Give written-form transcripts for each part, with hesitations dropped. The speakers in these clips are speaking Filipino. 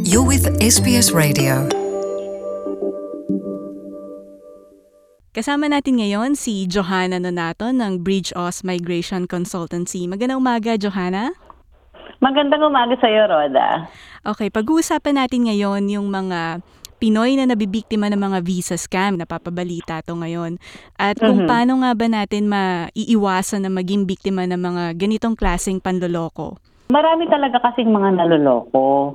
You're with SBS Radio. Kasama natin ngayon si Johanna Nonato ng Bridge Aus Migration Consultancy. Magandang umaga, Johanna. Magandang umaga sa iyo, Roda. Okay, pag-uusapan natin ngayon yung mga Pinoy na nabibiktima ng mga visa scam. Napapabalita to ngayon. At kung paano nga ba natin maiiwasan na maging biktima ng mga ganitong klaseng panloloko. Marami talaga kasing mga naloloko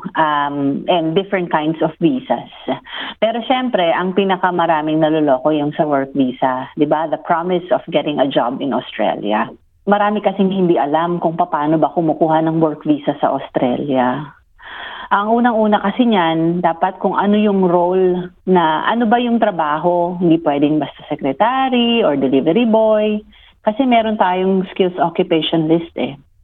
and different kinds of visas. Pero syempre, ang pinakamaraming naloloko yung sa work visa. Diba? The promise of getting a job in Australia. Marami kasing hindi alam kung paano ba kumukuha ng work visa sa Australia. Ang unang-una kasi niyan, dapat kung ano yung role na ano ba yung trabaho. Hindi pwedeng basta secretary or delivery boy. Kasi meron tayong skills occupation list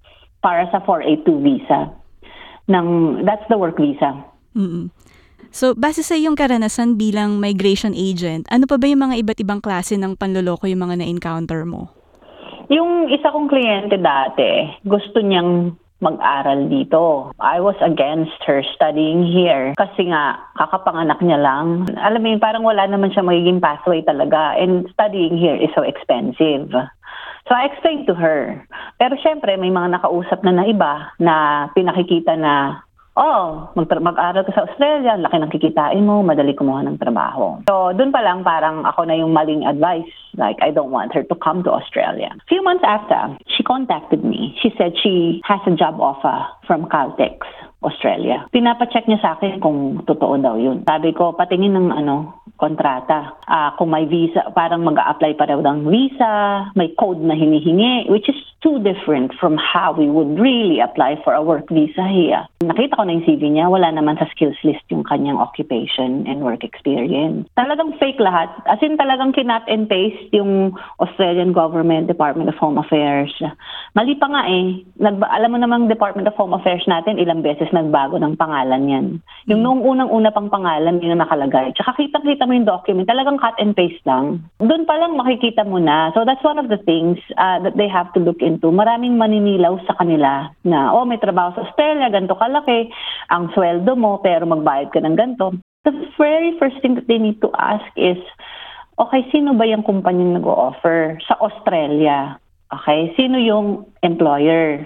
para sa 482 visa. That's the work visa. Mm-mm. So, base sa iyong karanasan bilang migration agent, ano pa ba yung mga iba't ibang klase ng panloloko yung mga na-encounter mo? Yung isa kong kliyente dati, gusto niyang mag-aral dito. I was against her studying here kasi nga kakapanganak niya lang. Alam mo yun, parang wala naman siya magiging pathway talaga and studying here is so expensive. So I explained to her. Pero syempre may mga nakausap na iba na pinakikita na mag-aral ka sa Australia, laki ng kikitain mo, madali kumuha ng trabaho. So, dun pa lang parang ako na yung maling advice. Like, I don't want her to come to Australia. A few months after, she contacted me. She said she has a job offer from Caltex, Australia. Pinapacheck niya sa akin kung totoo daw yun. Sabi ko, patingin ng kontrata. Kung may visa, parang mag-a-apply pa daw ng visa, may code na hinihingi, which is too different from how we would really apply for a work visa here. Nakita ko na yung CV niya, wala naman sa skills list yung kanyang occupation and work experience. Talagang fake lahat. As in talagang kinat and paste yung Australian Government, Department of Home Affairs. Mali pa nga alam mo namang Department of Home Affairs natin, ilang beses nagbago ng pangalan yan. Yung noong unang-una pang pangalan, yun ang nakalagay. Tsaka kitang-kita mo yung document, talagang cut and paste lang. Doon pa lang makikita mo na. So that's one of the things that they have to look into. Maraming maninilaw sa kanila na, may trabaho sa Australia, ganito kalaki, ang sweldo mo, pero magbayad ka ng ganito. The very first thing that they need to ask is, okay, sino ba yung kumpanyang nag-o-offer sa Australia? Okay, sino yung employer?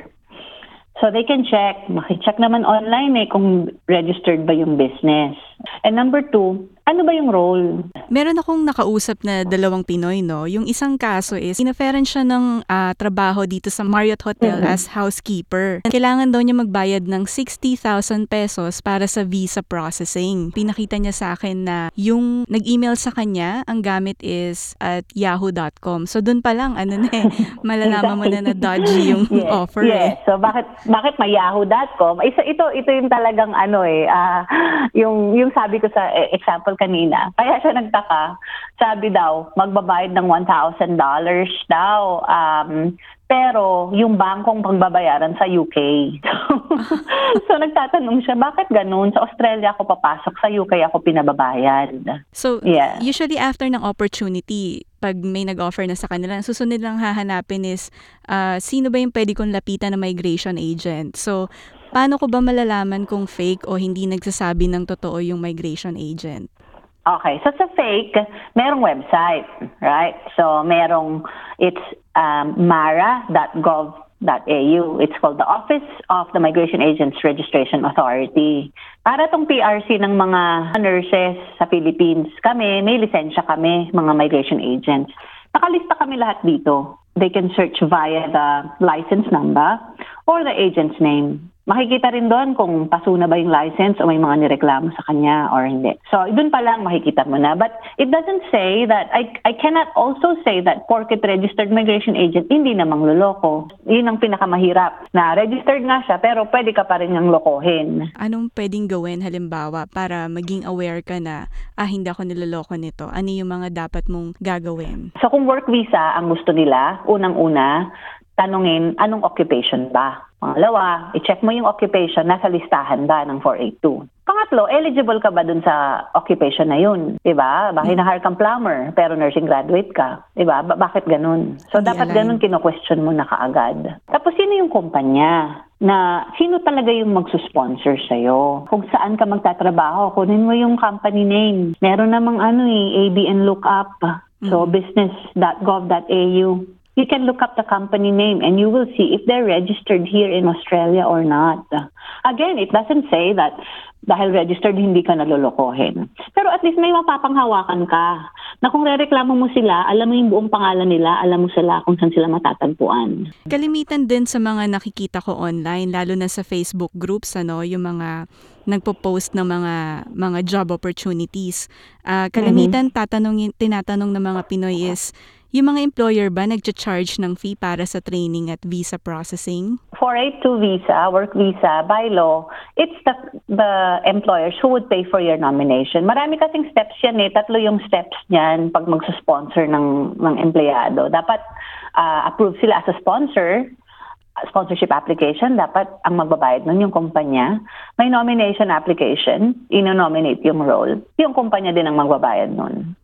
So they can check. Maki-check naman online kung registered ba yung business. And number 2, ano ba yung role? Meron akong nakausap na dalawang Pinoy, no? Yung isang kaso is, in-offeran siya ng trabaho dito sa Marriott Hotel as housekeeper. Kailangan daw niya magbayad ng 60,000 pesos para sa visa processing. Pinakita niya sa akin na yung nag-email sa kanya, ang gamit is at yahoo.com. So dun pa lang, malalaman mo na dodgy yung offer. Yes. So bakit may yahoo.com? Ito yung talagang yung sabi ko sa example kanina. Kaya siya nagtaka. Sabi daw, magbabayad ng $1,000 daw. Pero yung bangkong pagbabayaran sa UK. So nagtatanong siya, bakit ganun? Sa Australia ako papasok, sa UK ako pinababayad. So usually after ng opportunity, pag may nag-offer na sa kanila, susunod lang hahanapin is sino ba yung pwede kong lapitan na migration agent? So paano ko ba malalaman kung fake o hindi nagsasabi ng totoo yung migration agent? Okay, so sa fake, merong website, right? So it's mara.gov.au. It's called the Office of the Migration Agents Registration Authority. Para tong PRC ng mga nurses sa Philippines, may lisensya kami, mga migration agents. Nakalista kami lahat dito. They can search via the license number or the agent's name. Makikita rin doon kung paso na ba yung license o may mga nireklamo sa kanya or hindi. So, doon pa lang makikita mo na. But it doesn't say that, I cannot also say that porket registered migration agent, hindi namang loloko. Yun ang pinakamahirap. Na registered nga siya, pero pwede ka pa rin niyang lokohin. Anong pwedeng gawin halimbawa para maging aware ka na, hindi ako niloloko nito? Ano yung mga dapat mong gagawin? So, kung work visa ang gusto nila, unang-una, tanungin, anong occupation ba? Pangalawa, i-check mo yung occupation, nasa listahan ba ng 482. Pangatlo, eligible ka ba dun sa occupation na yun? Diba? Hinahire kang plumber, pero nursing graduate ka. Diba? Bakit ganun? So, dapat ganun kino-question mo na kaagad. Tapos, sino yung kumpanya? na sino talaga yung magsusponsor sa'yo. Kung saan ka magtatrabaho, kunin mo yung company name. Meron namang ABN lookup. So, business.gov.au. You can look up the company name and you will see if they're registered here in Australia or not. Again, it doesn't say that dahil registered, hindi ka nalolokohin. Pero at least may mapapanghawakan ka na kung rereklamo mo sila, alam mo yung buong pangalan nila, alam mo sila kung saan sila matatagpuan. Kalimitan din sa mga nakikita ko online, lalo na sa Facebook groups, yung mga nagpo-post ng mga job opportunities. Kalimitan tinatanong ng mga Pinoy is, yung mga employer ba nagcha-charge ng fee para sa training at visa processing? 482 visa, work visa, by law, it's the employers who would pay for your nomination. Marami kasing steps yan 3 yung steps niyan pag magsusponsor ng empleyado. Dapat approve sila as a sponsor, sponsorship application, dapat ang magbabayad nun yung kumpanya. May nomination application, ino-nominate yung role. Yung kumpanya din ang magbabayad nun.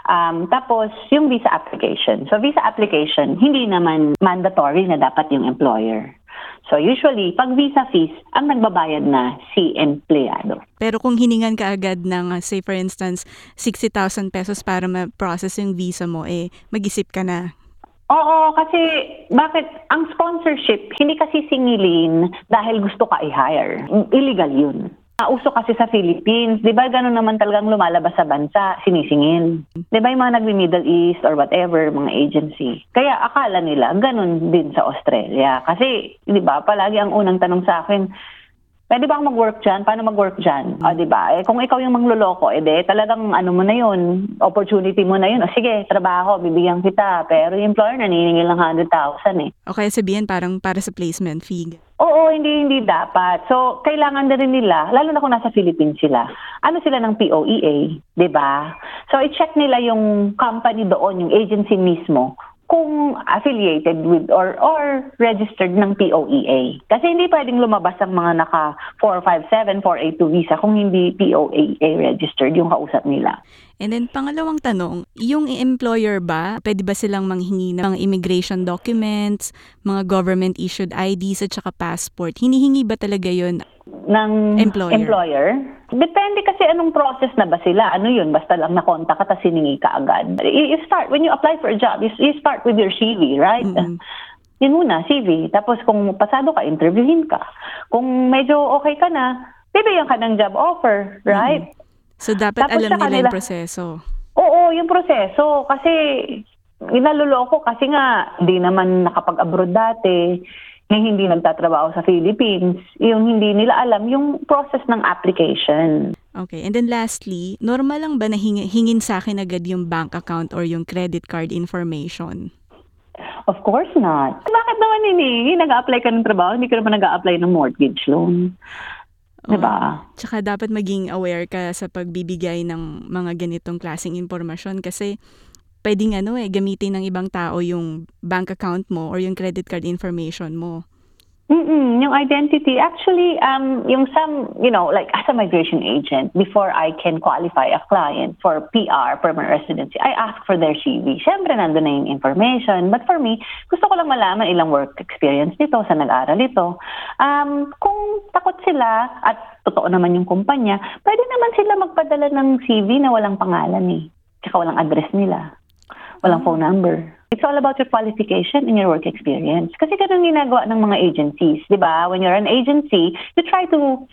Tapos, yung visa application. So, visa application, hindi naman mandatory na dapat yung employer. So, usually, pag visa fees, ang nagbabayad na si empleyado. Pero kung hiningan ka agad ng, say for instance, 60,000 pesos para ma-process yung visa mo, mag-isip ka na. Oo, kasi bakit ang sponsorship, hindi kasi singilin dahil gusto ka i-hire. Illegal yun. Uso kasi sa Philippines, di ba gano'n naman talagang lumalabas sa bansa, sinisingil. Di ba yung mga nagbi-Middle East or whatever, mga agency. Kaya akala nila gano'n din sa Australia. Kasi, di ba, palagi ang unang tanong sa akin, pwede ba akong mag-work dyan? Paano mag-work dyan? O, diba? Kung ikaw yung mangloloko, talagang ano mo na yun, opportunity mo na yun. O, sige, trabaho, bibigyan kita. Pero yung employer naniningil ng 100,000 O kaya sabihin parang para sa placement fee. Oo, hindi dapat. So, kailangan na rin nila, lalo na kung nasa Philippines sila, ano sila ng POEA, diba? So, i-check nila yung company doon, yung agency mismo, kung affiliated with or registered ng POEA. Kasi hindi pwedeng lumabas ang mga naka 457, 482 visa kung hindi POEA registered yung kausap nila. And then pangalawang tanong, yung employer ba, pwede ba silang manghingi ng mga immigration documents, mga government issued IDs at saka passport? Hinihingi ba talaga yun ng employer? Depende kasi anong process na ba sila. Ano yun? Basta lang na-contact ka tapos siningi ka agad. You start, when you apply for a job, you start with your CV, right? Mm-hmm. Yun muna, CV. Tapos kung pasado ka, interviewin ka. Kung medyo okay ka na, bibigyan ka ng job offer, right? Mm-hmm. So dapat tapos alam nila yung proseso. Oo, yung proseso. Kasi inaluloko kasi nga hindi naman nakapag-abroad dati. Yung hindi nagtatrabaho sa Philippines, yung hindi nila alam yung process ng application. Okay, and then lastly, normal lang ba na hingin sa akin agad yung bank account or yung credit card information? Of course not. Bakit naman hiningi? Nag-a-apply ka ng trabaho, hindi ka naman nag-a-apply ng mortgage loan. Diba? Tsaka dapat maging aware ka sa pagbibigay ng mga ganitong klaseng impormasyon kasi pwedeng gamitin ng ibang tao yung bank account mo or yung credit card information mo. Yung identity, actually, yung some, like as a migration agent, before I can qualify a client for PR, permanent residency, I ask for their CV. Siyempre, nandun na yung information. But for me, gusto ko lang malaman ilang work experience nito, sa nag-aral ito. Kung takot sila at totoo naman yung kumpanya, pwede naman sila magpadala ng CV na walang pangalan tsaka walang address nila. Walang phone number. It's all about your qualification and your work experience. Kasi ganun ginagawa ng mga agencies, di ba? When you're an agency, you try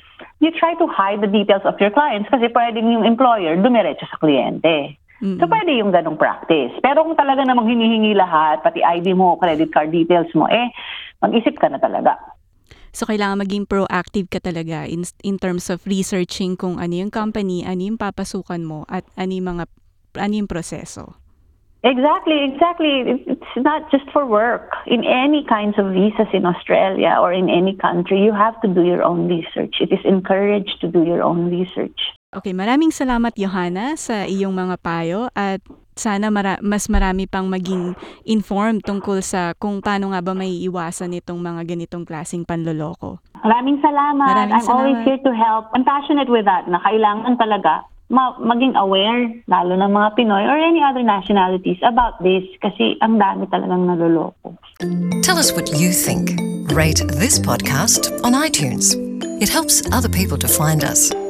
to hide the details of your clients kasi pwedeng yung employer dumiretso sa kliyente. Mm-hmm. So pwede yung ganung practice. Pero kung talaga namang hinihingi lahat, pati ID mo, credit card details mo, mag-isip ka na talaga. So, kailangan maging proactive ka talaga in terms of researching kung ano yung company, ano yung papasukan mo, at ano yung proseso. Exactly. It's not just for work. In any kinds of visas in Australia or in any country, you have to do your own research. It is encouraged to do your own research. Okay, maraming salamat, Johanna, sa iyong mga payo at sana mas marami pang maging informed tungkol sa kung paano nga ba may iwasan itong mga ganitong klaseng panloloko. Maraming salamat. I'm always here to help. I'm passionate with that na kailangan talaga maging aware, lalo ng mga Pinoy or any other nationalities about this kasi ang dami talagang naloloko. Tell us what you think. Rate this podcast on iTunes. It helps other people to find us.